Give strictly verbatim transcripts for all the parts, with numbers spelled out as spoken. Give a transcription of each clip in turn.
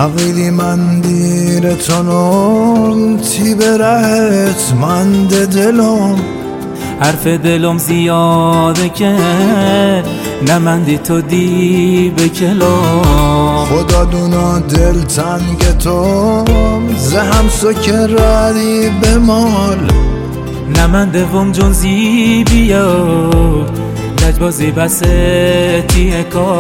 عقیلی من دیرتانم تی برهت من ده دلم حرف دلم زیاده که نمندی تو دی به کلام خدا دونا دل تنگ تو زهم سکراری به مال نمنده وم جون زی بیا لجبازی بسه تیه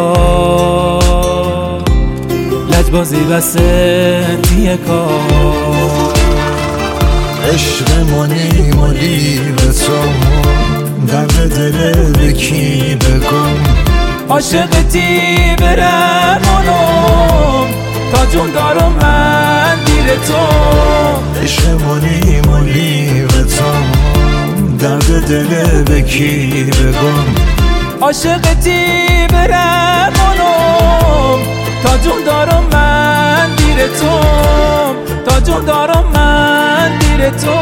کار لجبازی بسه تیه کار عشق مانی مالی به تو درد دل بکی بگم عاشقتی برمونم تا جون دارم من دیر تو عشق مانی مالی به تو درد دل بکی بگم عاشقتی برمونم تا جون دارم من دیر تو تا جون دارم من دیر تو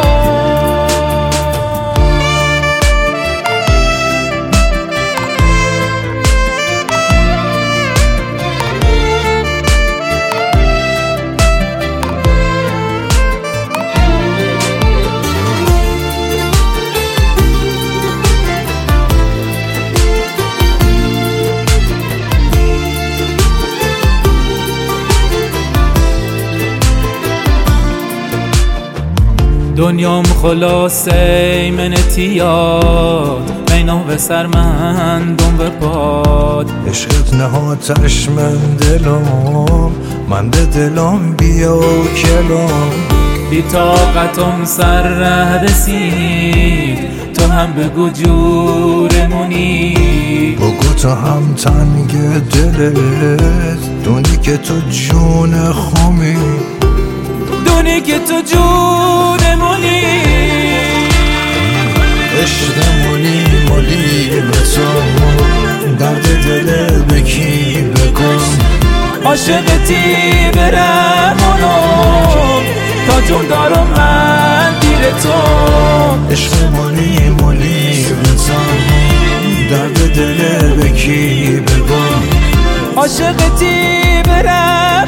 دنیام خلاصه من تیاد مینو به سر من دم به پاد عشقت نهاتش من دلم من به دلم بیا کلم بی طاقتم سر رسید تو هم بگو جورمونی بگو تو هم تنگ دلت دونی که تو جون خامی دونی که تو جونمونی عشق مالی مالی به تو درد دل بکی بکن عاشقتی برمونم تا جون دارم من دیر تو عشق مالی مالی به تو درد دل بکی بکن عاشقتی برمونم